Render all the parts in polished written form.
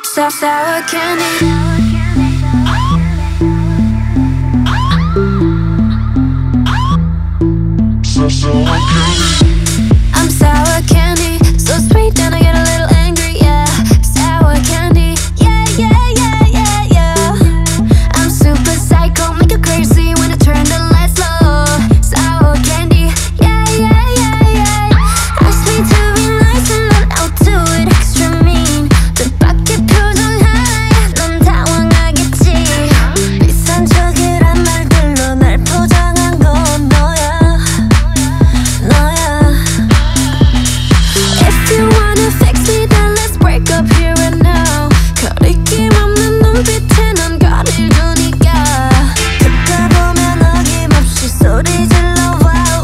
Sour candy. I'm sour candy, so sweet and I get a little angry, yeah. Sour candy, yeah, yeah, yeah, yeah, yeah. I'm super psycho, make you crazy when I turn the lights low. Sour candy, yeah, yeah, yeah, yeah. Ask me to be nice and then I'll do it extra mean. 뜻밖의 표정 하나에 넌 당황하겠지. 비싼 척이란 말들로 날 포장한 건 너야. If you wanna fix me, then let's break up here and now. 거리낌 없는 눈빛에 넌 거리를 두니까. 듣다 보면 어김없이 소리 질러. Wow,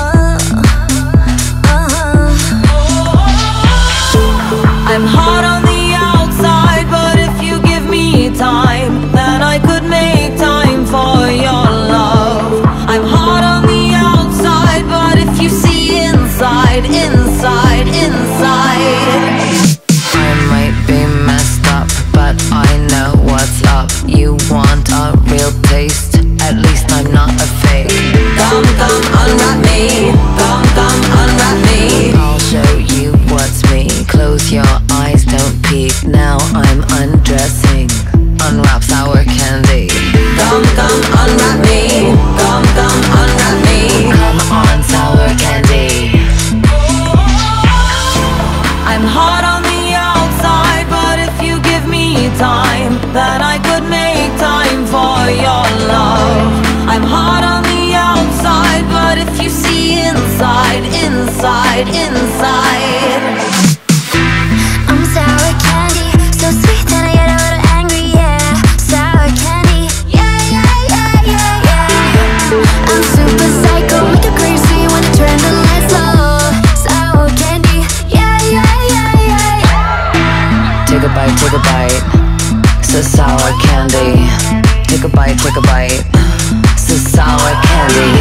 I'm hot on the outside, but if you give me time, then I could make time for your love. I'm hot on the outside, but if you see inside, inside, inside. I might be messed up, but I know what's up. You want a real taste? At least I'm not a fake. Come, come, unwrap me. Come, come, unwrap me. I'll show you what's me. Close your eyes, don't peek. Now I'm undressing. Unwrap sour candy. Come, come, unwrap me. Come, come, unwrap me. Come on, sour candy. I'm hot on the outside, but if you give me time, then I could make time for your love. I'm hot on the outside, but if you see inside, inside, inside. I'm sour candy, so sweet and I get a little angry, yeah. Sour candy, yeah, yeah, yeah, yeah, yeah. I'm super psycho, make you crazy when I turn the lights low. Sour candy, yeah, yeah, yeah, yeah. Take a bite, take a bite. So sour candy. Take a bite, take a bite. So sour candy.